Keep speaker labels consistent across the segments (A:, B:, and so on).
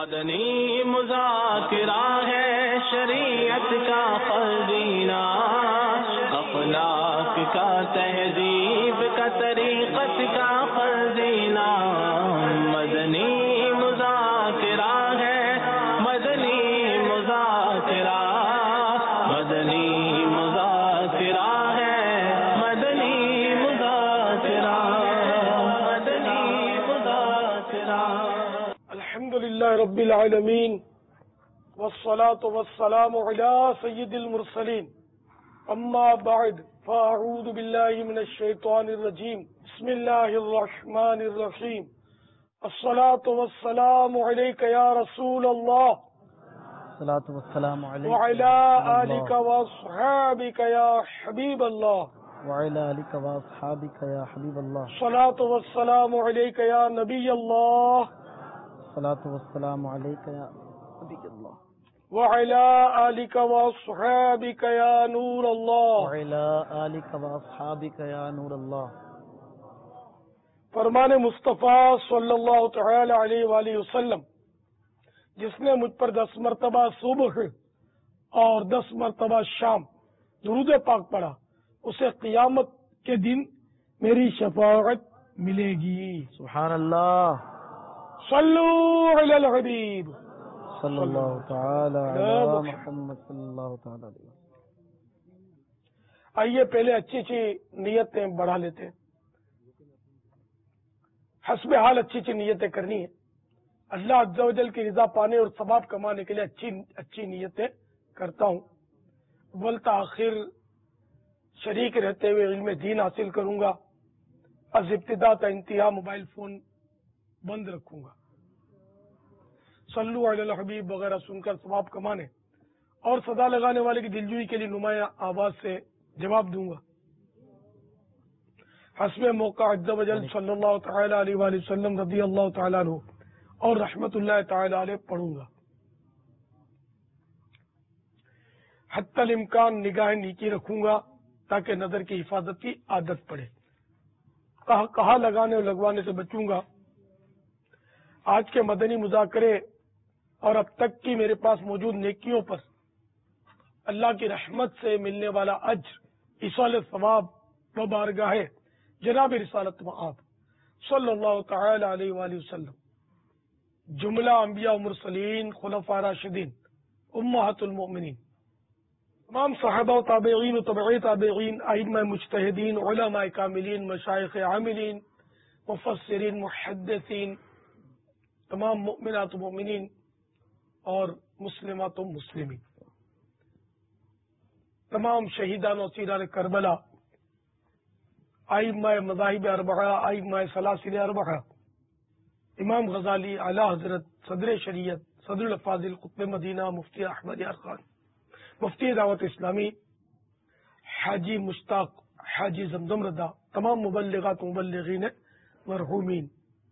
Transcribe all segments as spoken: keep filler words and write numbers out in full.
A: مدنی مذاکرہ ہے شریعت کا خزینہ، اخلاق کا تہذیب کا طریقت کا خزینہ، مدنی مذاکرہ ہے، مدنی مذاکرہ، مدنی مذاکرہ ہے، مدنی مذاکرہ، مدنی مذاکرہ۔
B: الحمدللہ رب العالمین والصلاة والسلام علی سید المرسلین، اما بعد فاعوذ باللہ من الشیطان الرجیم، بسم اللہ الرحمن الرحیم، الصلاة والسلام علیک یا رسول اللہ،
C: الصلاة والسلام علیک
B: وعلی آلک واصحابک یا حبیب اللہ،
C: وعلی آلک واصحابک یا حبیب اللہ،
B: الصلاة والسلام علیک یا نبی اللہ،
C: الصلاة والسلام علیک یا نبی اللہ،
B: وعلی آلک واصحابک یا نور اللہ،
C: وعلی آلک واصحابک یا نور اللہ۔
B: فرمان مصطفیٰ صلی اللہ تعالی علیہ وآلہ وسلم، جس نے مجھ پر دس مرتبہ صبح اور دس مرتبہ شام درود پاک پڑھا، اسے قیامت کے دن میری شفاعت ملے گی۔
C: سبحان اللہ،
B: صلو علی الحبیب
C: صلی اللہ تعالی علی محمد صلی اللہ تعالی علیہ وسلم۔
B: آئیے پہلے اچھی اچھی نیتیں بڑھا لیتے ہیں، حسب حال اچھی اچھی نیتیں کرنی ہیں، اللہ عز و جل کی رضا پانے اور ثواب کمانے کے لیے اچھی اچھی نیتیں کرتا ہوں۔ اول تاخیر شریک رہتے ہوئے علم دین حاصل کروں گا، از ابتدا تا انتہا موبائل فون بند رکھوں گا، صلو علی الحبیب وغیرہ سن کر ثواب کمانے اور صدا لگانے والے کی دلجوئی کے لیے نمایاں آواز سے جواب دوں گا، حسب موقع عز و جل صلی اللہ تعالی علیہ وآلہ وسلم رضی اللہ تعالیٰ عنہ اور رحمت اللہ تعالی علیہ پڑھوں گا۔ حتی الامکان نگاہ نیکی رکھوں گا تاکہ نظر کی حفاظت کی عادت پڑے، کہا کہا لگانے اور لگوانے سے بچوں گا۔ آج کے مدنی مذاکرے اور اب تک کی میرے پاس موجود نیکیوں پر اللہ کی رحمت سے ملنے والا اجر، ایصال ثواب و بارگاہ جناب رسالت مآب صلی اللہ تعالی علیہ وآلہ وسلم، جملہ انبیاء و مرسلین، خلفاء راشدین، امہات المؤمنین، تمام صحابہ و تابعین و تبع تابعین، ائمہ مجتہدین، علماء کاملین، مشائخ عاملین، مفسرین، محدثین، تمام مؤمنات و مؤمنین اور مسلمات و مسلمین، تمام شہیدان و اسیران کربلا، ائمہ مذاہب اربعہ، ائمہ سلاسل اربعہ، امام غزالی، اعلی حضرت صدر شریعت، صدر الافاضل، قطب مدینہ، مفتی احمد یار خان، مفتی دعوت اسلامی، حاجی مشتاق، حاجی زمزم رضا، تمام مبلغات و مبلغین مرحومین،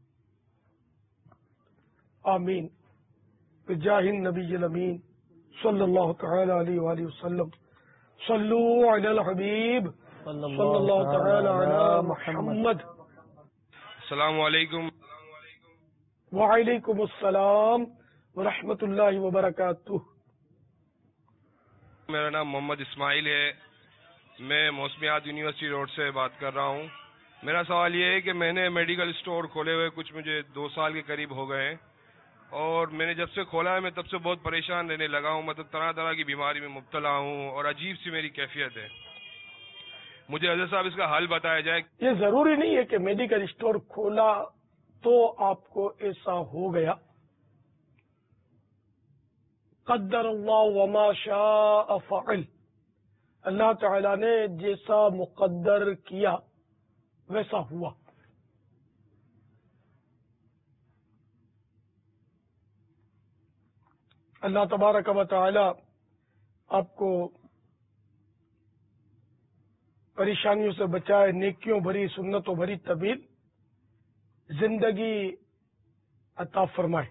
B: آمین بجاہ النبی الامین صلی اللہ تعالی علیہ وآلہ وسلم۔ صلو علی الحبیب صلی اللہ تعالی علی محمد۔
D: السلام علیکم۔
B: وعلیکم السلام ورحمۃ اللہ وبرکاتہ۔
D: میرا نام محمد اسماعیل ہے، میں موسمیات یونیورسٹی روڈ سے بات کر رہا ہوں۔ میرا سوال یہ ہے کہ میں نے میڈیکل اسٹور کھولے ہوئے کچھ مجھے دو سال کے قریب ہو گئے ہیں، اور میں نے جب سے کھولا ہے میں تب سے بہت پریشان رہنے لگا ہوں، مطلب طرح طرح کی بیماری میں مبتلا ہوں اور عجیب سی میری کیفیت ہے۔ مجھے حضرت صاحب اس کا حل بتایا جائے۔
B: یہ ضروری نہیں ہے کہ میڈیکل اسٹور کھولا تو آپ کو ایسا ہو گیا، قدر اللہ وما شاء فعل، اللہ تعالی نے جیسا مقدر کیا ویسا ہوا۔ اللہ تبارک و تعالی آپ کو پریشانیوں سے بچائے، نیکیوں بھری، سنتوں بھری طویل زندگی عطا فرمائے۔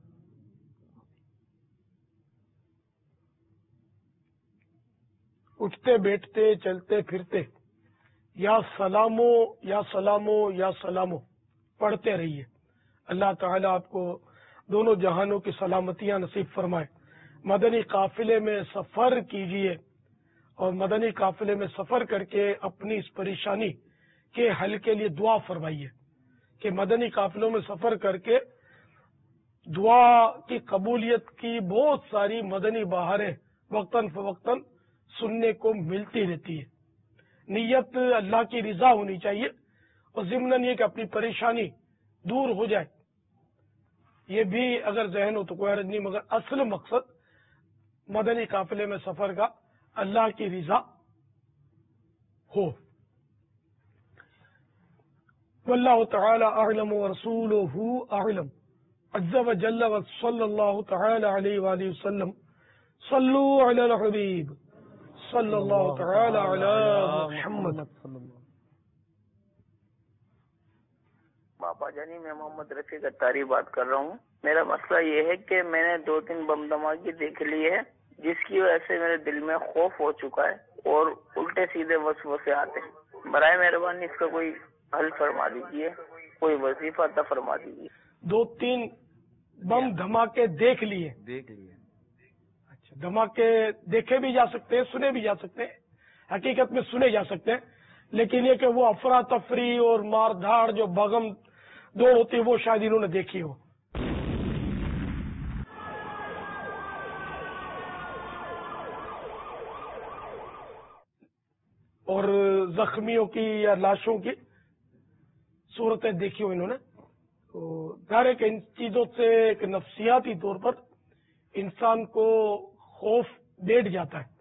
B: اٹھتے بیٹھتے چلتے پھرتے یا سلامو یا سلامو یا سلامو پڑھتے رہیے۔ اللہ تعالیٰ آپ کو دونوں جہانوں کی سلامتیاں نصیب فرمائے۔ مدنی قافلے میں سفر کیجیے اور مدنی قافلے میں سفر کر کے اپنی اس پریشانی کے حل کے لیے دعا فرمائیے کہ مدنی قافلوں میں سفر کر کے دعا کی قبولیت کی بہت ساری مدنی بہاریں وقتاً فوقتاً سننے کو ملتی رہتی ہے۔ نیت اللہ کی رضا ہونی چاہیے اور ضمناً یہ کہ اپنی پریشانی دور ہو جائے، یہ بھی اگر ذہن ہو تو کوئی حرج نہیں، مگر اصل مقصد مدنی قافلے میں سفر کا اللہ کی رضا ہو۔ واللہ تعالی اعلم ورسولہ اعلم عز وجل وصلی اللہ تعالی علیہ وآلہ وسلم۔ صلو علی الحبیب صلی اللہ تعالی علی محمد۔
E: باپا جانی، میں محمد رفیق اتاری بات کر رہا ہوں۔ میرا مسئلہ یہ ہے کہ میں نے دو تین بم دھماکے دیکھ لی ہے، جس کی وجہ سے میرے دل میں خوف ہو چکا ہے اور الٹے سیدھے وسوسے آتے ہیں۔ برائے مہربانی اس کا کوئی حل فرما دیجیے، کوئی وظیفہ عطا فرما دیجیے۔
B: دو تین بم دھماکے دیکھ لیے
C: دیکھ لیے
B: اچھا، دھماکے دیکھے بھی جا سکتے ہیں، سنے بھی جا سکتے ہیں، حقیقت میں سنے جا سکتے ہیں، لیکن یہ کہ وہ افراتفری اور مار دھاڑ جو بغم دوڑ ہوتی ہے وہ شاید انہوں نے دیکھی ہو۔ اور زخمیوں کی یا لاشوں کی صورتیں دیکھی ہو انہوں نے، تو ظاہر ہے کہ ان چیزوں سے ایک نفسیاتی طور پر انسان کو خوف بیٹھ جاتا ہے۔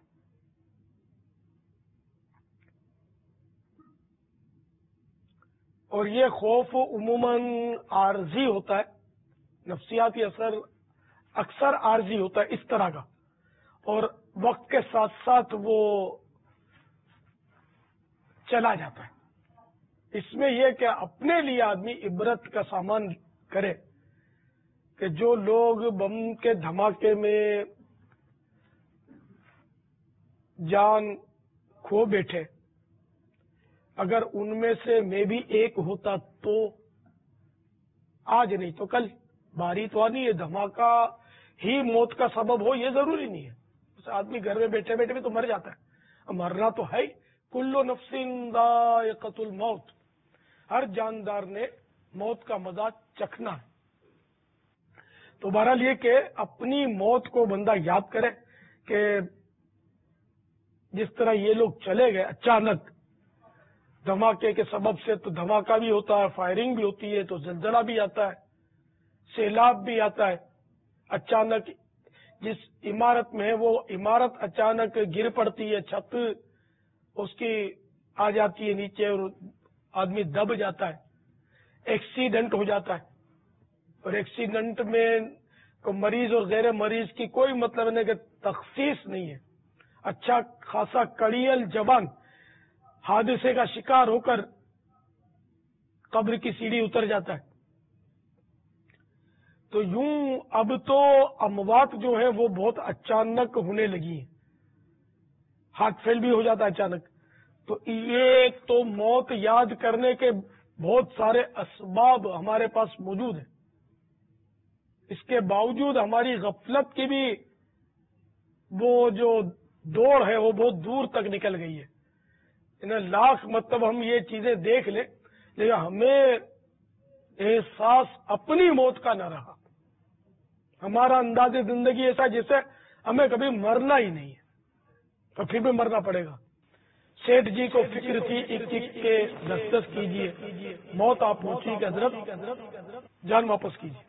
B: اور یہ خوف عموماً عارضی ہوتا ہے، نفسیاتی اثر اکثر عارضی ہوتا ہے اس طرح کا، اور وقت کے ساتھ ساتھ وہ چلا جاتا ہے۔ اس میں یہ کہ اپنے لیے آدمی عبرت کا سامان کرے کہ جو لوگ بم کے دھماکے میں جان کھو بیٹھے، اگر ان میں سے میں بھی ایک ہوتا تو آج نہیں تو کل، باری تو آنی ہے، دھماکہ ہی موت کا سبب ہو یہ ضروری نہیں ہے، اس آدمی گھر میں بیٹھے بیٹھے بھی تو مر جاتا ہے، مرنا تو ہے ہی۔ کل نفس ذائقۃ الموت، ہر جاندار نے موت کا مزہ چکھنا ہے۔ تو بہرحال یہ کہ اپنی موت کو بندہ یاد کرے کہ جس طرح یہ لوگ چلے گئے اچانک دھماکے کے سبب سے، تو دھماکہ بھی ہوتا ہے، فائرنگ بھی ہوتی ہے، تو زلزلہ بھی آتا ہے، سیلاب بھی آتا ہے، اچانک جس عمارت میں ہے وہ عمارت اچانک گر پڑتی ہے، چھت اس کی آ جاتی ہے نیچے اور آدمی دب جاتا ہے، ایکسیڈنٹ ہو جاتا ہے، اور ایکسیڈنٹ میں مریض اور غیر مریض کی کوئی مطلب نہیں کہ تخصیص نہیں ہے، اچھا خاصا کڑیل جوان حادثے کا شکار ہو کر قبر کی سیڑھی اتر جاتا ہے۔ تو یوں اب تو اموات جو ہے وہ بہت اچانک ہونے لگی ہیں، ہارٹ فیل بھی ہو جاتا ہے اچانک۔ تو یہ تو موت یاد کرنے کے بہت سارے اسباب ہمارے پاس موجود ہیں، اس کے باوجود ہماری غفلت کی بھی وہ جو دوڑ ہے وہ بہت دور تک نکل گئی ہے۔ انہیں لاکھ مطلب ہم یہ چیزیں دیکھ لیں لیکن ہمیں احساس اپنی موت کا نہ رہا، ہمارا انداز زندگی ایسا جیسے ہمیں کبھی مرنا ہی نہیں ہے، تو پھر بھی مرنا پڑے گا۔ سیٹھ جی کو فکر تھی ایک ایک کے دس دس کیجیے، موت آپ پہنچی کہ حضرت جان واپس کیجیے۔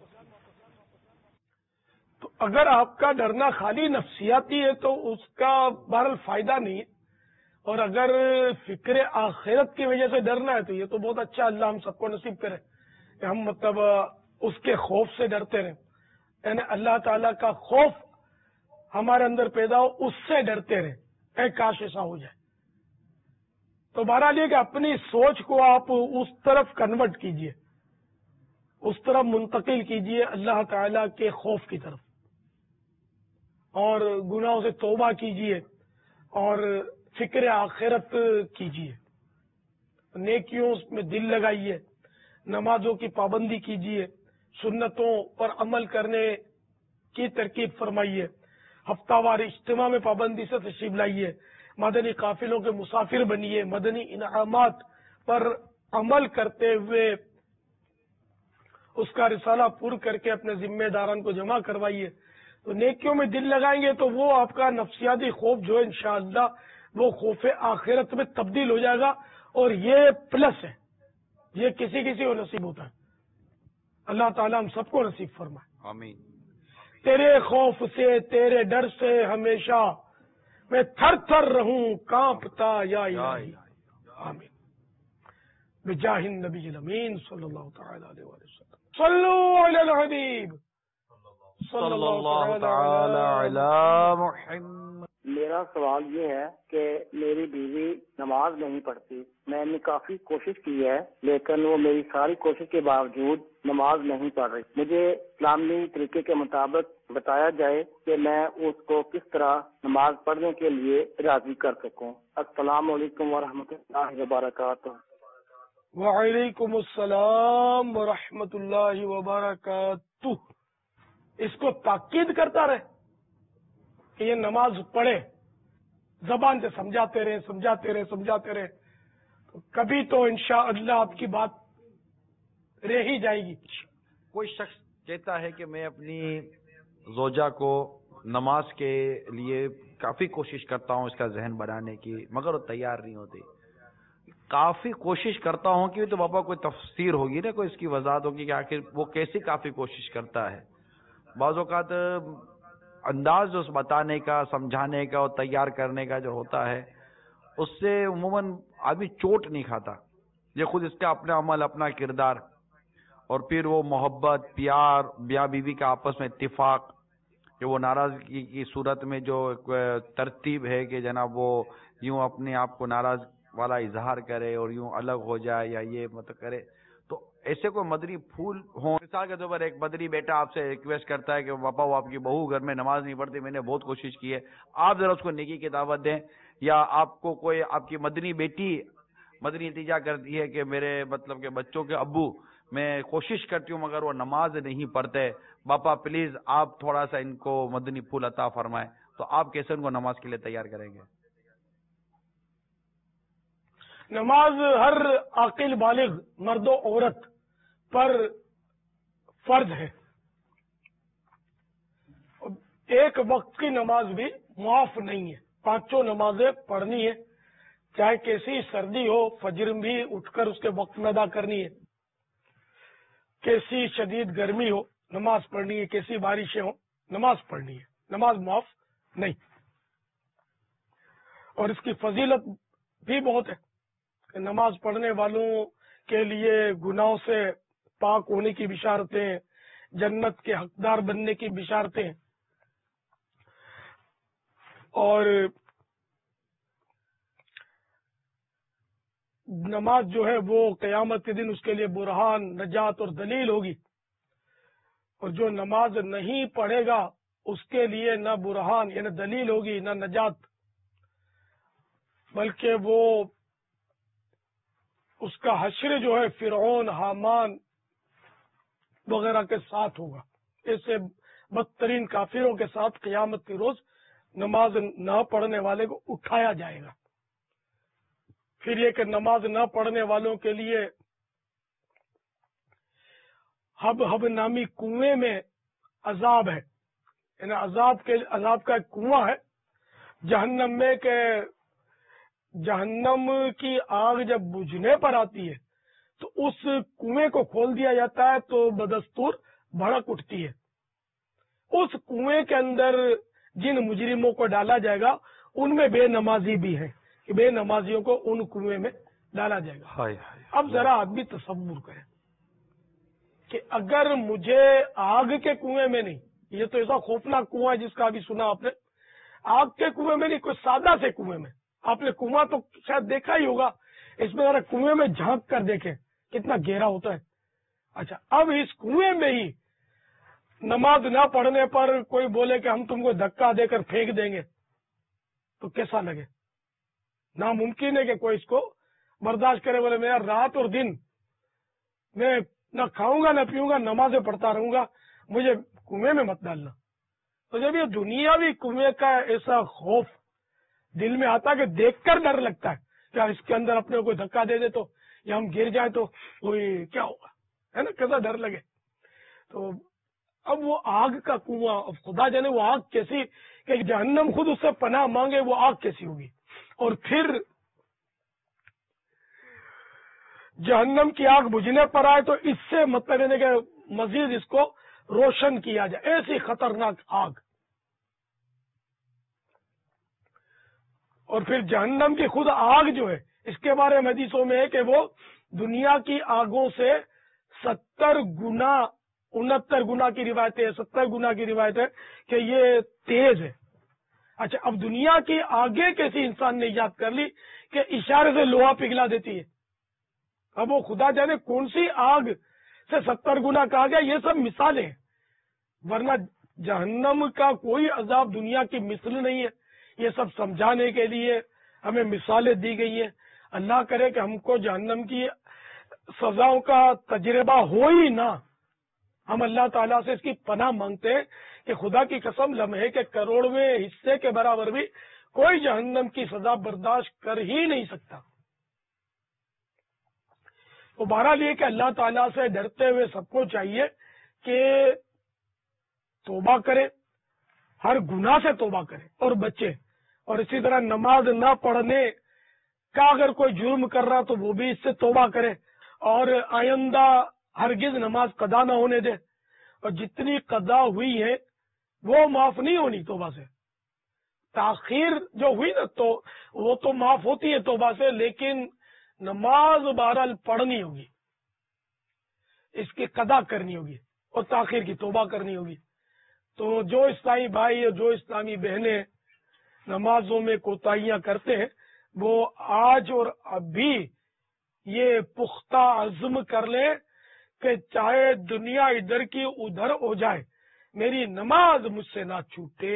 B: تو اگر آپ کا ڈرنا خالی نفسیاتی ہے تو اس کا بہرحال فائدہ نہیں ہے، اور اگر فکر آخرت کی وجہ سے ڈرنا ہے تو یہ تو بہت اچھا، اللہ ہم سب کو نصیب کرے کہ ہم مطلب اس کے خوف سے ڈرتے رہیں، یعنی اللہ تعالیٰ کا خوف ہمارے اندر پیدا ہو، اس سے ڈرتے رہیں، اے کاش ایسا ہو جائے۔ تو بہرحال یہ کہ اپنی سوچ کو آپ اس طرف کنورٹ کیجئے، اس طرف منتقل کیجئے اللہ تعالیٰ کے خوف کی طرف، اور گناہوں سے توبہ کیجئے اور فکر آخرت کیجئے، نیکیوں میں دل لگائیے، نمازوں کی پابندی کیجئے، سنتوں پر عمل کرنے کی ترکیب فرمائیے، ہفتہ وار اجتماع میں پابندی سے تشریف لائیے، مدنی قافلوں کے مسافر بنیے، مدنی انعامات پر عمل کرتے ہوئے اس کا رسالہ پور کر کے اپنے ذمہ داران کو جمع کروائیے. تو نیکیوں میں دل لگائیں گے تو وہ آپ کا نفسیاتی خوف جو ہے انشاءاللہ وہ خوف آخرت میں تبدیل ہو جائے گا، اور یہ پلس ہے، یہ کسی کسی کو نصیب ہوتا ہے. اللہ تعالیٰ ہم سب کو نصیب فرمائے.
F: آمین.
B: تیرے خوف سے تیرے ڈر سے ہمیشہ میں تھر تھر رہوں کانپتا یا الہی. آمین. بجاہ النبی الامین صلی اللہ تعالی علیہ وسلم. صلو علی الحبیب
F: صلی اللہ تعالی علی محمد.
G: میرا سوال یہ ہے کہ میری بیوی نماز نہیں پڑھتی. میں نے کافی کوشش کی ہے لیکن وہ میری ساری کوشش کے باوجود نماز نہیں پڑھ رہی. مجھے اسلامی طریقے کے مطابق بتایا جائے کہ میں اس کو کس طرح نماز پڑھنے کے لیے راضی کر سکوں. السلام علیکم ورحمۃ اللہ وبرکاتہ.
B: وعلیکم السلام ورحمۃ اللہ وبرکاتہ. اس کو تاکید کرتا رہے کہ یہ نماز پڑھے، زبان سے سمجھاتے رہے سمجھاتے رہے سمجھاتے رہے تو کبھی تو انشاءاللہ آپ کی بات رہ ہی جائے گی.
F: کوئی شخص کہتا ہے کہ میں اپنی زوجہ کو نماز کے لیے کافی کوشش کرتا ہوں اس کا ذہن بنانے کی، مگر وہ تیار نہیں ہوتی. کافی کوشش کرتا ہوں کہ تو بابا کوئی تفسیر ہوگی نا، کوئی اس کی وضاحت ہوگی کہ آخر وہ کیسی کافی کوشش کرتا ہے. بعض اوقات انداز جو بتانے کا، سمجھانے کا اور تیار کرنے کا جو ہوتا ہے اس سے عموماً آدمی چوٹ نہیں کھاتا. یہ خود اس کا اپنا عمل، اپنا کردار، اور پھر وہ محبت، پیار، بیاہ بیوی کا آپس میں اتفاق، کہ وہ ناراضگی کی صورت میں جو ترتیب ہے کہ جناب وہ یوں اپنے آپ کو ناراض والا اظہار کرے اور یوں الگ ہو جائے یا یہ مطلب کرے. تو ایسے کوئی مدری پھول ہوں. مثال کے طور پر ایک مدری بیٹا آپ سے ریکویسٹ کرتا ہے کہ پاپا وہ آپ کی بہو گھر میں نماز نہیں پڑھتی، میں نے بہت کوشش کی ہے، آپ ذرا اس کو نیکی کی دعوت دیں. یا آپ کو کوئی آپ کی مدنی بیٹی مدنی التجا کرتی ہے کہ میرے مطلب کہ بچوں کے ابو میں کوشش کرتی ہوں مگر وہ نماز نہیں پڑھتے، باپا پلیز آپ تھوڑا سا ان کو مدنی پھول عطا فرمائیں. تو آپ کیسے ان کو نماز کے لیے تیار کریں گے؟
B: نماز ہر عاقل بالغ مرد و عورت پر فرض ہے. ایک وقت کی نماز بھی معاف نہیں ہے، پانچوں نمازیں پڑھنی ہے، چاہے کیسی سردی ہو فجر بھی اٹھ کر اس کے وقت میں ادا کرنی ہے، کیسی شدید گرمی ہو نماز پڑھنی ہے، کیسی بارشیں ہو نماز پڑھنی ہے. نماز معاف نہیں. اور اس کی فضیلت بھی بہت ہے کہ نماز پڑھنے والوں کے لیے گناہوں سے پاک ہونے کی بشارتیں، جنت کے حقدار بننے کی بشارتیں، اور نماز جو ہے وہ قیامت کے دن اس کے لیے برہان، نجات اور دلیل ہوگی. اور جو نماز نہیں پڑھے گا اس کے لیے نہ برہان یعنی دلیل ہوگی نہ نجات، بلکہ وہ اس کا حشر جو ہے فرعون، حامان وغیرہ کے ساتھ ہوگا. ایسے بدترین کافروں کے ساتھ قیامت کے روز نماز نہ پڑھنے والے کو اٹھایا جائے گا. پھر یہ کہ نماز نہ پڑھنے والوں کے لیے ہب ہب نامی کنویں میں عذاب ہے، یعنی عذاب کے عذاب کا ایک کنواں ہے جہنم میں، کہ جہنم کی آگ جب بجھنے پر آتی ہے تو اس کنویں کو کھول دیا جاتا ہے تو بدستور بھڑک اٹھتی ہے. اس کنویں کے اندر جن مجرموں کو ڈالا جائے گا ان میں بے نمازی بھی ہیں، کہ بے نمازیوں کو ان کنویں میں ڈالا جائے گا. اب ذرا آدمی تصور کرے کہ اگر مجھے آگ کے کنویں میں نہیں، یہ تو ایسا خوفناک کنواں ہے جس کا ابھی سنا آپ نے، آگ کے کنویں میں نہیں، کوئی سادہ سے کنویں میں. آپ نے کنواں تو شاید دیکھا ہی ہوگا، اس میں ذرا کنویں میں جھانک کر دیکھیں کتنا گہرا ہوتا ہے. اچھا، اب اس کنویں میں ہی نماز نہ پڑھنے پر کوئی بولے کہ ہم تم کو دھکا دے کر پھینک دیں گے تو کیسا لگے؟ ناممکن ہے کہ کوئی اس کو برداشت کرے. بولے میں رات اور دن میں نہ کھاؤں گا نہ پیوں گا، نمازیں پڑھتا رہوں گا، مجھے کنویں میں مت ڈالنا۔ تو جب یہ دنیاوی کنویں کا ایسا خوف دل میں آتا کہ دیکھ کر ڈر لگتا ہے کیا اس کے اندر اپنے کو دھکا دے دے تو یا ہم گر جائیں تو کوئی کیا ہوگا، ہے نا، کیسا ڈر لگے۔ تو اب وہ آگ کا کنواں، اب خدا جانے وہ آگ کیسی کہ جہنم خود اس سے پناہ مانگے، وہ آگ کیسی ہوگی۔ اور پھر جہنم کی آگ بجھنے پر آئے تو اس سے مطلب ہے کہ مزید اس کو روشن کیا جائے، ایسی خطرناک آگ۔ اور پھر جہنم کی خود آگ جو ہے، اس کے بارے میں حدیثوں میں ہے کہ وہ دنیا کی آگوں سے ستر گنا انہتر گنا کی روایت ہے، ستر گنا کی روایت ہے کہ یہ تیز ہے۔ اچھا، اب دنیا کی آگے کیسی انسان نے ایجاد کر لی کہ اشارے سے لوہا پگھلا دیتی ہے۔ اب وہ خدا جانے کون سی آگ سے ستر گنا کہا گیا، یہ سب مثالیں ہیں، ورنہ جہنم کا کوئی عذاب دنیا کی مثل نہیں ہے۔ یہ سب سمجھانے کے لیے ہمیں مثالیں دی گئی ہیں۔ اللہ کرے کہ ہم کو جہنم کی سزاؤں کا تجربہ ہو ہی نہ، ہم اللہ تعالیٰ سے اس کی پناہ مانگتے ہیں کہ خدا کی قسم لمحے کے کروڑویں حصے کے برابر بھی کوئی جہنم کی سزا برداشت کر ہی نہیں سکتا۔ تو بہرحال یہ کہ اللہ تعالیٰ سے ڈرتے ہوئے سب کو چاہیے کہ توبہ کرے، ہر گناہ سے توبہ کرے اور بچے، اور اسی طرح نماز نہ پڑھنے کا اگر کوئی جرم کر رہا تو وہ بھی اس سے توبہ کرے، اور آئندہ ہرگز نماز قضا نہ ہونے دے، اور جتنی قضا ہوئی ہے وہ معاف نہیں ہونی توبہ سے۔ تاخیر جو ہوئی نا تو وہ تو معاف ہوتی ہے توبہ سے، لیکن نماز بہرحال پڑھنی ہوگی، اس کی قضا کرنی ہوگی اور تاخیر کی توبہ کرنی ہوگی۔ تو جو اسلامی بھائی اور جو اسلامی بہنیں نمازوں میں کوتاہیاں کرتے ہیں وہ آج اور ابھی یہ پختہ عزم کر لیں کہ چاہے دنیا ادھر کی ادھر ہو جائے میری نماز مجھ سے نہ چھوٹے۔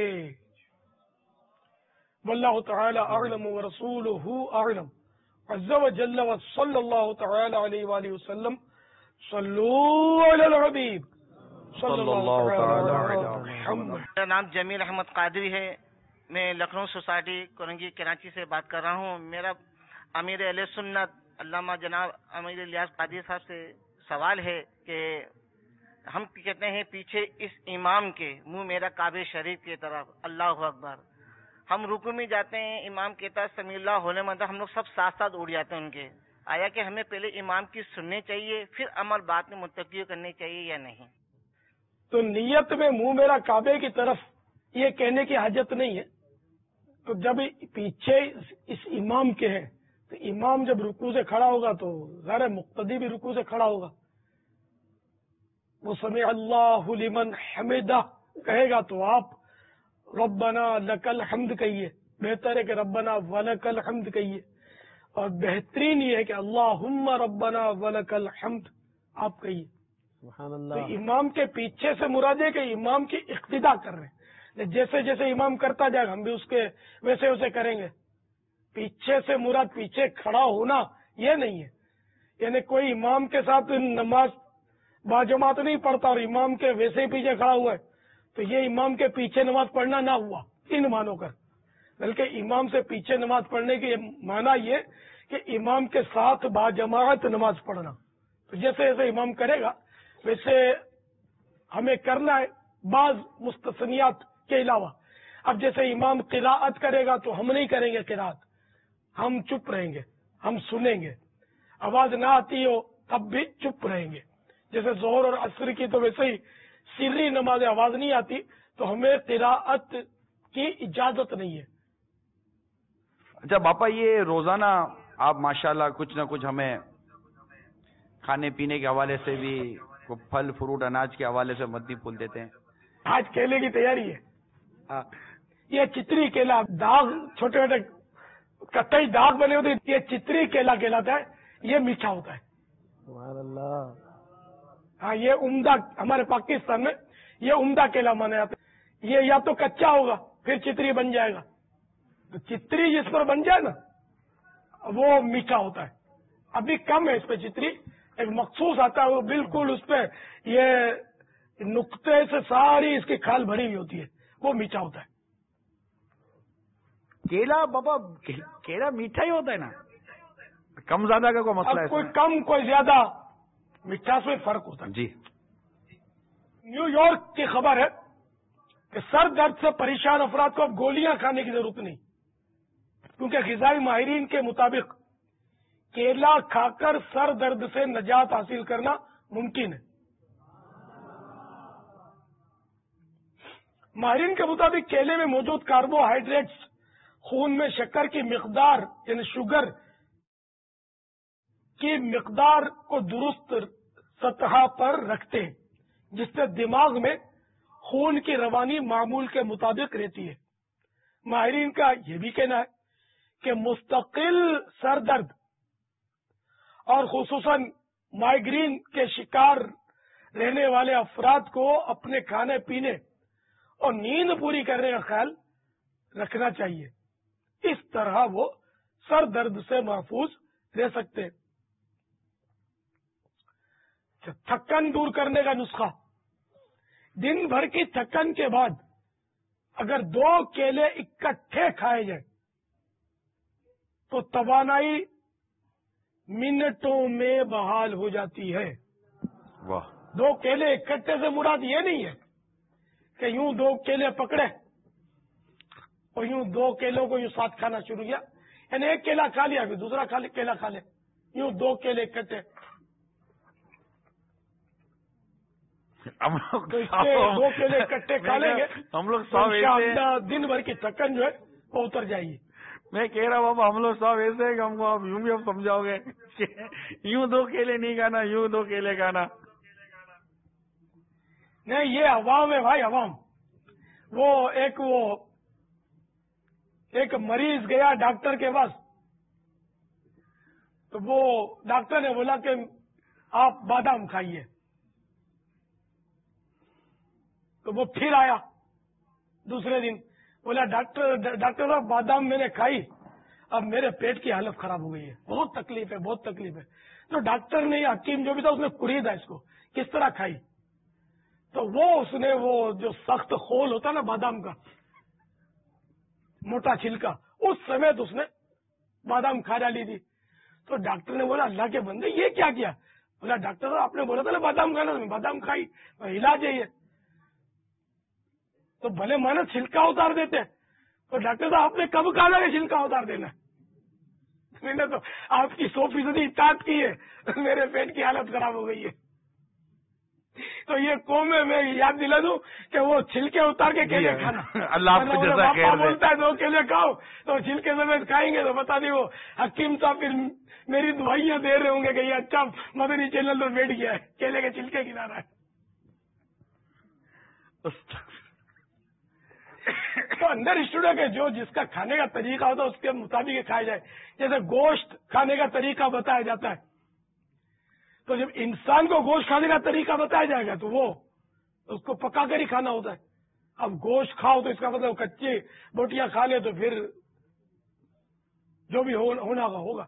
B: واللہ تعالی اعلم ورسولہ اعلم عز وجل وصلی اللہ تعالی علیہ وآلہ وسلم۔ صلو علی الحبیب صلی اللہ تعالی علی محمد۔
H: میرا نام جمیل احمد قادری ہے، میں لکھنؤ سوسائٹی کورنگی کراچی سے بات کر رہا ہوں۔ میرا امیر اہل سنت علامہ جناب امیر الیاس قادری صاحب سے سوال ہے کہ ہم کہتے ہیں پیچھے اس امام کے منہ میرا کعبہ شریف کی طرف، اللہ اکبر، ہم رکوع میں جاتے ہیں، امام کہتا ہے سمیع اللہ ہونے مطلب ہم لوگ سب ساتھ ساتھ اڑ جاتے ہیں ان کے۔ آیا کہ ہمیں پہلے امام کی سننے چاہیے پھر عمل بعد میں متقی کرنی چاہیے یا نہیں؟
B: تو نیت میں منہ میرا کعبے کی طرف یہ کہنے کی حاجت نہیں ہے۔ تو جب پیچھے اس امام کے ہیں تو امام جب رکوع سے کھڑا ہوگا تو ظاہر مقتدی بھی رکوع سے کھڑا ہوگا، وہ سمع اللہ لمن حمدہ کہے گا تو آپ ربنا لک الحمد کہیے، بہتر ہے کہ ربنا ولک الحمد کہیے، اور بہترین یہ ہے کہ اللہم ربنا ولک الحمد آپ کہیے۔
C: سبحان
B: تو
C: اللہ۔
B: امام کے پیچھے سے مراد ہے کہ امام کی اقتدا کر رہے ہیں، جیسے جیسے امام کرتا جائے گا ہم بھی اس کے ویسے ویسے کریں گے۔ پیچھے سے مراد پیچھے کھڑا ہونا یہ نہیں ہے، یعنی کوئی امام کے ساتھ نماز باجماعت نہیں پڑھتا اور امام کے ویسے ہی پیچھے کھڑا ہوا ہے تو یہ امام کے پیچھے نماز پڑھنا نہ ہوا ان معنوں کر، بلکہ امام سے پیچھے نماز پڑھنے کی معنی یہ کہ امام کے ساتھ باجماعت نماز پڑھنا۔ تو جیسے جیسے امام کرے گا ویسے ہمیں کرنا ہے، بعض مستثنیات کے علاوہ۔ اب جیسے امام قراءت کرے گا تو ہم نہیں کریں گے قراءت، ہم چپ رہیں گے، ہم سنیں گے، آواز نہ آتی ہو تب بھی چپ رہیں گے۔ جیسے ظہر اور عصر کی تو ویسے ہی سری نماز آواز نہیں آتی تو ہمیں قراءت کی اجازت نہیں ہے۔
F: اچھا باپا، یہ روزانہ آپ ماشاءاللہ کچھ نہ کچھ ہمیں کھانے پینے کے حوالے سے بھی، پھل فروٹ اناج کے حوالے سے مدنی پھول دیتے ہیں۔
B: آج کیلے کی تیاری ہے، یہ چتری کیلا، داغ چھوٹے چھوٹے کتئی داغ بنے ہوتے، یہ چتری کیلا کہلاتا ہے، یہ میٹھا ہوتا ہے۔
C: سبحان اللہ۔
B: ہاں، یہ عمدہ ہمارے پاکستان میں یہ عمدہ کیلا مانا جاتا ہے۔ یہ یا تو کچا ہوگا پھر چتری بن جائے گا، تو چتری جس پر بن جائے نا وہ میٹھا ہوتا ہے۔ ابھی کم ہے اس پہ چتری، ایک مخصوص آتا ہے، وہ بالکل اس پہ یہ نقطے سے ساری اس کی کھال بھری ہوئی ہوتی ہے، وہ میٹھا ہوتا ہے۔
F: کیلا بابا کیلا میٹھا ہی ہوتا ہے نا، کم زیادہ کا کوئی مسئلہ ہے؟
B: کوئی کم کوئی زیادہ مٹھاس میں فرق ہوتا ہے۔
F: جی،
B: نیو یارک کی خبر ہے کہ سر درد سے پریشان افراد کو اب گولیاں کھانے کی ضرورت نہیں، کیونکہ غذائی ماہرین کے مطابق کیلا کھا کر سر درد سے نجات حاصل کرنا ممکن ہے۔ ماہرین کے مطابق کیلے میں موجود کاربوہائیڈریٹس خون میں شکر کی مقدار یعنی شوگر کی مقدار کو درست سطح پر رکھتے ہیں، جس سے دماغ میں خون کی روانی معمول کے مطابق رہتی ہے۔ ماہرین کا یہ بھی کہنا ہے کہ مستقل سر درد اور خصوصاً مائیگرین کے شکار رہنے والے افراد کو اپنے کھانے پینے اور نیند پوری کرنے کا خیال رکھنا چاہیے، اس طرح وہ سر درد سے محفوظ رہ سکتے ہیں۔ تھکن دور کرنے کا نسخہ، دن بھر کی تھکن کے بعد اگر دو کیلے اکٹھے کھائے جائیں تو توانائی منٹوں میں بحال ہو جاتی ہے۔
F: واہ،
B: دو کیلے اکٹھے سے مراد یہ نہیں ہے کہ یوں دو کیلے پکڑے اور یوں دو کیلوں کو یوں ساتھ کھانا شروع کیا، یعنی ایک کیلا کھا لیا پھر دوسرا کھا کیلا کھا لے، یوں دو کیلے اکٹھے۔
F: ہم لوگ
B: تو اس کے دو کیلے اکٹھے کھا لیں گے،
F: ہم لوگ
B: تو انشاءاللہ دن بھر کی تھکن جو ہے وہ اتر جائے گی۔
F: میں کہہ رہا ہوں بابا ہم لوگ صاحب ایسے ہیں کہ ہم کو آپ یوں بھی اب سمجھاؤ گے کہ یوں دو کیلے نہیں کھانا، یوں دو کیلے کھانا۔
B: نہیں، یہ عوام ہے بھائی، عوام۔ وہ ایک وہ ایک مریض گیا ڈاکٹر کے پاس، تو وہ ڈاکٹر نے بولا کہ آپ بادام کھائیے، تو وہ پھر آیا دوسرے دن، بولا ڈاکٹر ڈاکٹر صاحب بادام میں نے کھائی، اب میرے پیٹ کی حالت خراب ہو گئی ہے، بہت تکلیف ہے بہت تکلیف ہے۔ تو ڈاکٹر نے حکیم جو بھی تھا اس نے قریدا اس کو کس طرح کھائی، تو وہ اس نے وہ جو سخت خول ہوتا نا بادام کا موٹا چھلکا، اس سمیت اس نے بادام کھا ڈالی تھی۔ تو ڈاکٹر نے بولا اللہ کے بندے یہ کیا کیا؟ بولا ڈاکٹر صاحب آپ نے بولا تھا نا بادام کھانا، میں بادام کھائی، علاج ہے یہ۔ تو بھلے مانا چھلکا اتار دیتے، تو ڈاکٹر صاحب آپ نے کب کہا تھا کہ چھلکا اتار دینا؟ میں نے تو آپ کی سو فیصدی اطاعت کی ہے، میرے پیٹ کی حالت خراب ہو گئی ہے۔ تو یہ قوم میں میں یاد دلا دوں کہ وہ چھلکے اتار کے کیلے کھانا،
F: اللہ آپ کو جزا خیر دے۔
B: بولتا ہے دو کیلے کھاؤ تو چھلکے سمیت کھائیں گے، تو بتا نہیں وہ حکیم صاحب پھر میری دعائیاں دے رہے ہوں گے کہ یہ اچھا مدنی چینل تو بیٹھ گیا ہے، کیلے کے چھلکے کھلا رہا ہے۔ تو اندر اسٹوڈیو کے جو جس کا کھانے کا طریقہ ہوتا ہے اس کے مطابق کھایا جائے۔ جیسے گوشت کھانے کا طریقہ بتایا جاتا ہے، تو جب انسان کو گوشت کھانے کا طریقہ بتایا جائے گا تو وہ اس کو پکا کر ہی کھانا ہوتا ہے۔ اب گوشت کھاؤ تو اس کا مطلب کچی بوٹیاں کھا لے تو پھر جو بھی ہونا ہوگا ہوگا۔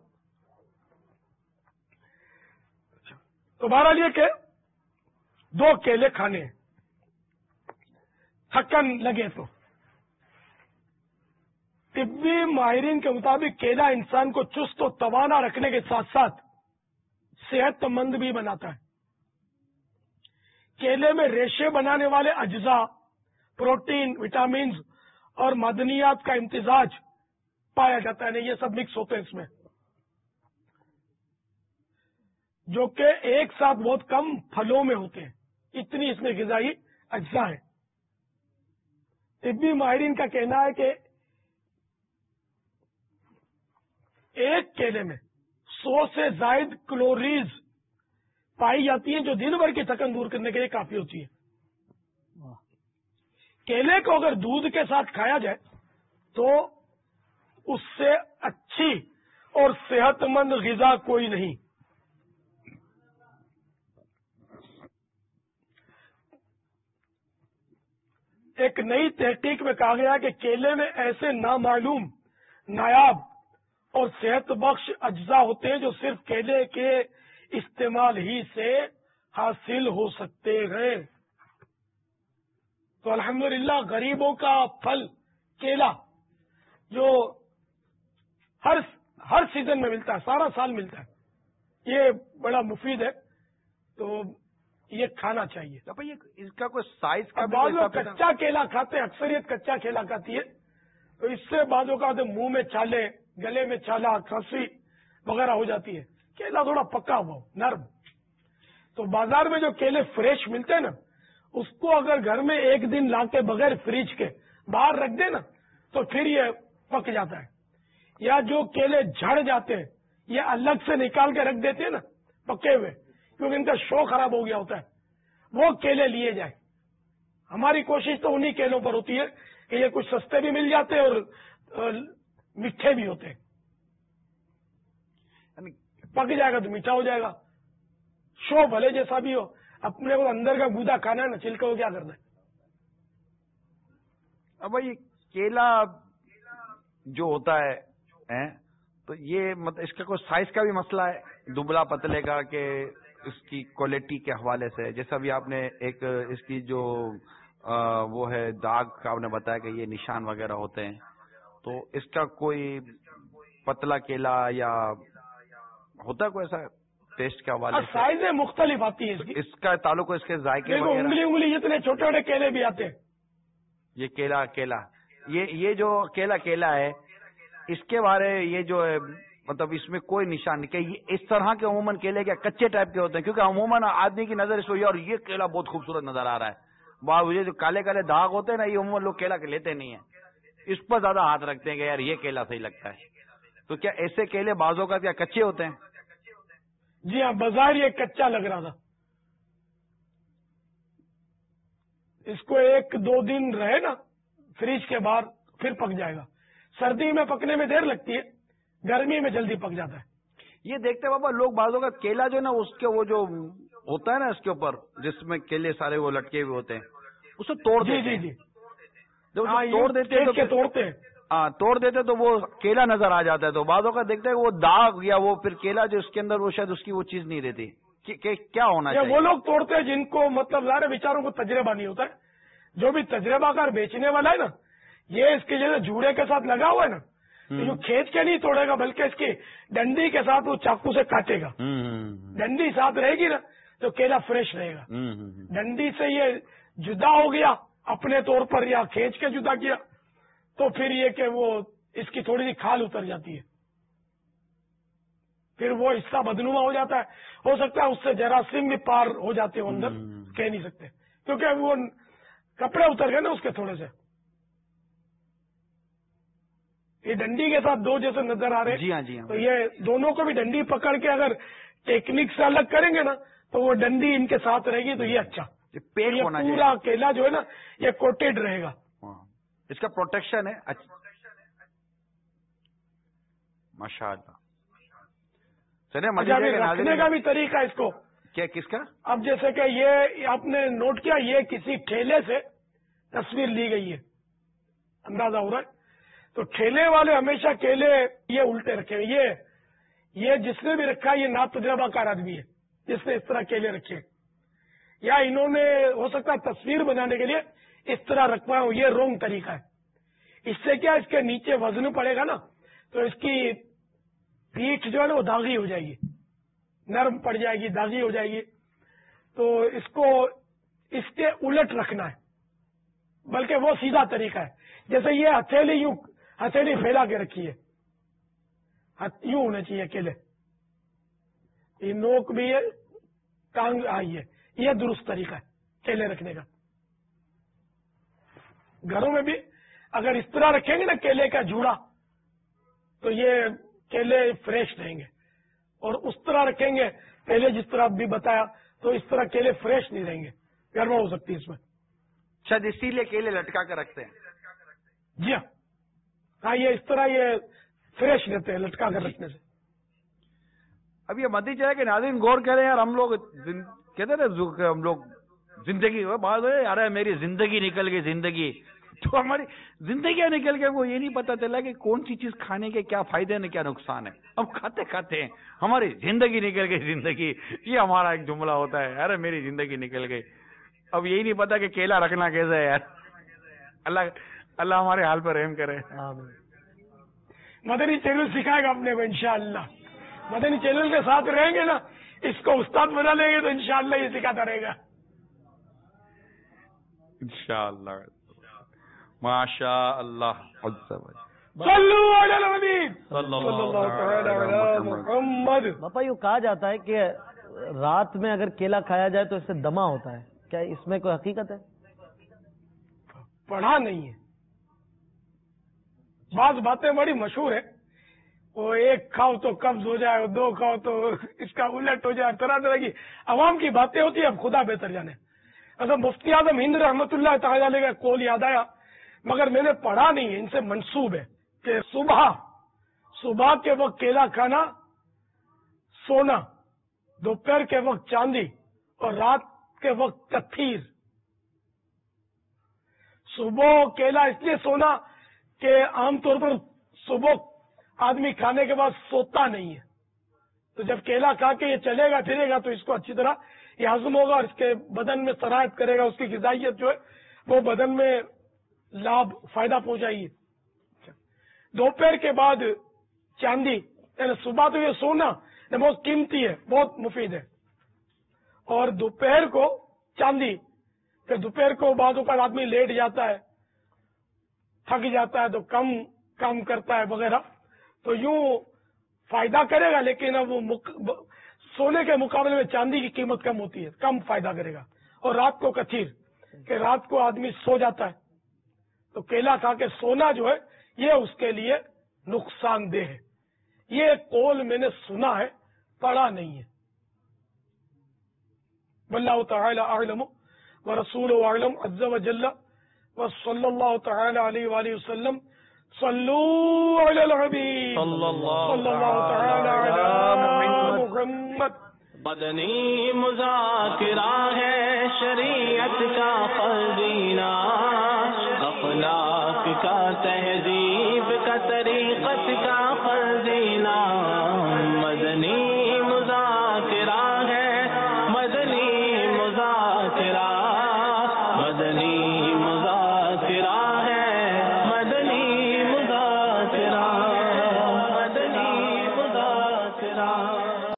B: تو بہرحال یہ کہ دو کیلے کھانے ہیں، تھکن لگے تو۔ طبی ماہرین کے مطابق کیلا انسان کو چست و توانا رکھنے کے ساتھ ساتھ صحت مند بھی بناتا ہے۔ کیلے میں ریشے بنانے والے اجزاء، پروٹین، وٹامنز اور معدنیات کا امتزاج پایا جاتا ہے، یہ سب مکس ہوتے ہیں اس میں، جو کہ ایک ساتھ بہت کم پھلوں میں ہوتے ہیں، اتنی اس میں غذائی اجزاء ہیں۔ طبی ماہرین کا کہنا ہے کہ ایک کیلے میں سو سے زائد کلوریز پائی جاتی ہیں، جو دن بھر کی تھکن دور کرنے کے لیے کافی ہوتی ہے۔ کیلے کو اگر دودھ کے ساتھ کھایا جائے تو اس سے اچھی اور صحت مند غذا کوئی نہیں۔ ایک نئی تحقیق میں کہا گیا کہ کیلے میں ایسے نامعلوم، نایاب اور صحت بخش اجزاء ہوتے ہیں جو صرف کیلے کے استعمال ہی سے حاصل ہو سکتے ہیں. تو الحمدللہ غریبوں کا پھل کیلا جو ہر ہر سیزن میں ملتا ہے، سارا سال ملتا ہے، یہ بڑا مفید ہے، تو یہ کھانا چاہیے.
F: اس کا کوئی سائز کا
B: بعض لوگ کچا کیلا کھاتے ہیں، اکثریت کچا کیلا کھاتی ہے، تو اس سے بعض اوقات منہ میں چھالے، گلے میں چھالا، کھانسی وغیرہ ہو جاتی ہے. کیلا تھوڑا پکا ہوا نرم. تو بازار میں جو کیلے فریش ملتے ہیں نا، اس کو اگر گھر میں ایک دن لا کے بغیر فریج کے باہر رکھ دے نا، تو پھر یہ پک جاتا ہے. یا جو کیلے جھڑ جاتے ہیں یہ الگ سے نکال کے رکھ دیتے ہیں نا پکے ہوئے، کیونکہ ان کا شو خراب ہو گیا ہوتا ہے، وہ کیلے لیے جائیں. ہماری کوشش تو انہی کیلوں پر ہوتی ہے کہ یہ کچھ سستے بھی مل جاتے ہیں اور میٹھے بھی ہوتے ہیں. پک جائے گا تو میٹھا ہو جائے گا، شو بھلے جیسا بھی ہو، اپنے کو اندر کا گودا کھانا ہے نا، چھلکے کو کیا کرنا ہے.
F: اب بھائی کیلا جو ہوتا ہے تو یہ مطلب اس کا کوئی سائز کا بھی مسئلہ ہے، دبلا پتلے کا، کہ اس کی کوالٹی کے حوالے سے، جیسا بھی آپ نے ایک اس کی جو وہ ہے داغ کا آپ نے بتایا کہ یہ نشان وغیرہ ہوتے ہیں، تو اس کا کوئی پتلا کیلا یا ہوتا ہے کوئی ایسا ٹیسٹ کے حوالے سے؟
B: سائزیں مختلف آتی ہیں،
F: اس کا تعلق اس کے ذائقے
B: انگلی انگلی جتنے چھوٹے چھوٹے کیلے بھی آتے ہیں.
F: یہ کیلا کیلا یہ یہ جو کیلا کیلا ہے، اس کے بارے یہ جو ہے مطلب اس میں کوئی نشان نہیں کہ یہ اس طرح کے عموماً کیلے کے کچے ٹائپ کے ہوتے ہیں، کیونکہ عموماً آدمی کی نظر اس کو یہ اور یہ کیلا بہت خوبصورت نظر آ رہا ہے، باہر یہ جو کالے کالے داغ ہوتے ہیں نا، یہ عموماً لوگ کیلا کے لیتے نہیں ہیں، اس پر زیادہ ہاتھ رکھتے ہیں کہ یار یہ کیلا صحیح لگتا ہے. تو کیا ایسے کیلے بعضوں کا کیا کچے ہوتے ہیں؟
B: جی ہاں، بظاہر یہ کچا لگ رہا تھا، اس کو ایک دو دن رہے نا فریج کے باہر پھر پک جائے گا. سردی میں پکنے میں دیر لگتی ہے، گرمی میں جلدی پک جاتا ہے.
F: یہ دیکھتے بابا لوگ بعضوں کا کیلا جو ہے نا اس کے وہ جو ہوتا ہے نا اس کے اوپر جس میں کیلے سارے وہ لٹکے ہوئے ہوتے ہیں اسے توڑ دیتے ہیں.
B: جی جی
F: جب توڑ دیتے ہیں
B: توڑتے ہیں
F: ہاں توڑ دیتے تو وہ کیلا نظر آ جاتا ہے. تو بعضوں کا دیکھتے ہیں وہ داغ یا وہ پھر کیلا جو اس کے اندر وہ شاید اس کی وہ چیز نہیں رہتی. کیا ہونا چاہیے؟
B: وہ لوگ توڑتے ہیں جن کو مطلب سارے بیچاروں کو تجربہ نہیں ہوتا ہے. جو بھی تجربہ کار بیچنے والا ہے نا، یہ اس کے جیسے جوڑے کے ساتھ لگا ہوا ہے نا، جو کھینچ کے نہیں توڑے گا بلکہ اس کی ڈنڈی کے ساتھ وہ چاقو سے کاٹے گا. ڈنڈی ساتھ رہے گی نا تو کیلا فریش رہے گا. ڈنڈی سے یہ جدا ہو گیا اپنے طور پر یا کھینچ کے جدا کیا تو پھر یہ کہ وہ اس کی تھوڑی سی کھال اتر جاتی ہے، پھر وہ حصہ بدنما ہو جاتا ہے. ہو سکتا ہے اس سے جراثیم بھی پار ہو جاتے ہیں اندر، کہہ نہیں سکتے کیونکہ وہ کپڑے اتر گئے نا اس کے تھوڑے سے. یہ ڈنڈی کے ساتھ دو جیسے نظر آ رہے ہیں.
F: جی ہاں جی ہاں.
B: تو یہ دونوں کو بھی ڈنڈی پکڑ کے اگر ٹیکنیک سے الگ کریں گے نا تو وہ ڈنڈی ان کے ساتھ رہے گی تو یہ اچھا.
F: پیٹ ہونا چاہیے،
B: پورا کیلا جو ہے نا یہ کوٹیڈ رہے گا،
F: اس کا پروٹیکشن ہے. ماشاء اللہ.
B: رکھنے کا بھی طریقہ اس کو
F: کیا کس کا؟
B: اب جیسے کہ یہ آپ نے نوٹ کیا یہ کسی ٹھیلے سے تصویر لی گئی ہے، اندازہ ہو رہا ہے. تو ٹھیلے والے ہمیشہ کیلے یہ الٹے رکھے ہوئے. یہ یہ جس نے بھی رکھا ہے یہ نا تجربہ کار آدمی ہے جس نے اس طرح کیلے رکھے، یا انہوں نے ہو سکتا ہے تصویر بنانے کے لیے اس طرح رکھوایا ہو. یہ رونگ طریقہ ہے. اس سے کیا اس کے نیچے وزن پڑے گا نا تو اس کی پیٹھ جو ہے نا وہ داغی ہو جائے گی، نرم پڑ جائے گی، داغی ہو جائے گی. تو اس کو اس کے الٹ رکھنا ہے، بلکہ وہ سیدھا طریقہ ہے. جیسے یہ ہتھیلی یوں ہتھیلی پھیلا کے رکھی ہے، یوں ہونے چاہیے اکیلے. یہ نوک بھی ہے، ٹانگ آئی ہے، یہ درست طریقہ ہے کیلے رکھنے کا. گھروں میں بھی اگر اس طرح رکھیں گے نا کیلے کا جوڑا تو یہ کیلے فریش رہیں گے، اور اس طرح رکھیں گے پہلے جس طرح بھی بتایا تو اس طرح کیلے فریش نہیں رہیں گے، گرما ہو سکتی ہے اس میں.
F: شاید اسی لیے کیلے لٹکا کر رکھتے ہیں.
B: جی ہاں ہاں یہ اس طرح یہ فریش رہتے ہیں لٹکا کر رکھنے سے.
F: اب یہ مدی چاہے کہ ناظرین غور کریں یار، ہم لوگ کہتے ہیں ہم لوگ زندگی بات ارے میری زندگی نکل گئی زندگی تو ہماری زندگیاں نکل گئے, وہ یہ نہیں پتا چلا کہ کون سی چیز کھانے کے کیا فائدے ہیں کیا نقصان ہے. اب کھاتے کھاتے ہیں ہماری زندگی نکل گئی. زندگی یہ ہمارا ایک جملہ ہوتا ہے, ارے میری زندگی نکل گئی. اب یہی نہیں پتا کہ کیلا رکھنا کیسے ہے یار. اللہ اللہ ہمارے حال پر رحم کرے.
B: مدنی چینل سکھائے گا اپنے کو انشاءاللہ. مدنی چینل کے ساتھ رہیں گے نا, اس کو استاد بنا لیں گے تو انشاءاللہ یہ سکھاتا رہے گا
F: انشاءاللہ. ماشاء اللہ.
B: صلو علی النبی صلی اللہ تعالی علی محمد.
C: باپا یوں کہا جاتا ہے کہ رات میں اگر کیلا کھایا جائے تو اس سے دمہ ہوتا ہے, کیا اس میں کوئی حقیقت ہے؟
B: پڑھا نہیں ہے. بعض باتیں بڑی مشہور ہے, وہ ایک کھاؤ تو قبض ہو جائے, دو کھاؤ تو اس کا الٹ ہو جائے, طرح طرح کی عوام کی باتیں ہوتی ہیں. اب خدا بہتر جانے. اصل مفتی اعظم ہند رحمت اللہ تعالی علیہ کا قول یاد آیا, مگر میں نے پڑھا نہیں ہے. ان سے منسوب ہے کہ صبح صبح کے وقت کیلا کھانا, سونا دوپہر کے وقت چاندی, اور رات کے وقت کتھیر. صبح کیلا اس لیے سونا کہ عام طور پر صبح آدمی کھانے کے بعد سوتا نہیں ہے, تو جب کیلا کھا کے یہ چلے گا پھرے گا تو اس کو اچھی طرح یہ ہضم ہوگا اور اس کے بدن میں سرایت کرے گا, اس کی غذائیت جو ہے وہ بدن میں لابھ فائدہ پہنچائے گی. دوپہر کے بعد چاندی, یعنی صبح تو یہ سونا بہت قیمتی ہے, بہت مفید ہے, اور دوپہر کو چاندی. کہ دوپہر کو بعض اوقات آدمی لیٹ جاتا ہے, تھک جاتا ہے تو کم کام کرتا ہے وغیرہ, تو یوں فائدہ کرے گا, لیکن اب وہ مک... سونے کے مقابلے میں چاندی کی قیمت کم ہوتی ہے, کم فائدہ کرے گا. اور رات کو کثیر, کہ رات کو آدمی سو جاتا ہے, تو کیلا کھا کے سونا جو ہے یہ اس کے لیے نقصان دہ ہے. یہ قول میں نے سنا ہے, پڑھا نہیں ہے. واللہ تعالی اعلم ورسولہ اعلم عز وجل وصلی اللہ تعالی علیہ وآلہ وسلم. صلو علی الحبیب صلی اللہ تعالی علی محمد.
A: مدنی مذاکرہ ہے شریعت کا خزینہ, اخلاق کا تہذیب کا طریقت کا خزینہ. مدنی مذاکرہ ہے, مدنی مذاکرہ, مدنی مذاکرہ